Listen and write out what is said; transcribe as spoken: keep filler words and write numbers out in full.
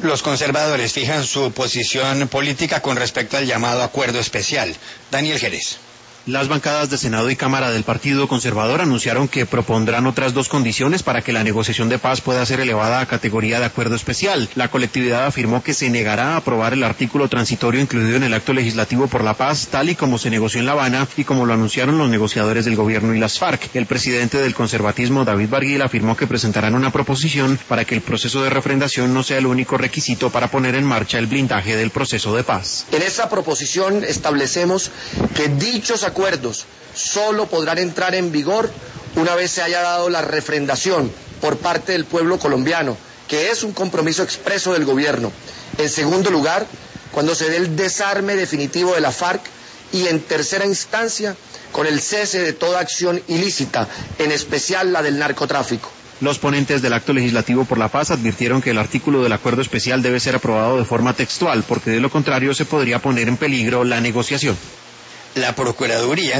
Los conservadores fijan su posición política con respecto al llamado acuerdo especial. Daniel Jerez. Las bancadas de Senado y Cámara del Partido Conservador anunciaron que propondrán otras dos condiciones para que la negociación de paz pueda ser elevada a categoría de acuerdo especial. La colectividad afirmó que se negará a aprobar el artículo transitorio incluido en el acto legislativo por la paz, tal y como se negoció en La Habana y como lo anunciaron los negociadores del gobierno y las FARC. El presidente del conservatismo, David Barguil, afirmó que presentarán una proposición para que el proceso de refrendación no sea el único requisito para poner en marcha el blindaje del proceso de paz. En esta proposición establecemos que dichos acuerdos solo podrán entrar en vigor una vez se haya dado la refrendación por parte del pueblo colombiano, que es un compromiso expreso del gobierno. En segundo lugar, cuando se dé el desarme definitivo de la FARC y en tercera instancia, con el cese de toda acción ilícita, en especial la del narcotráfico. Los ponentes del acto legislativo por la paz advirtieron que el artículo del acuerdo especial debe ser aprobado de forma textual, porque de lo contrario se podría poner en peligro la negociación. La Procuraduría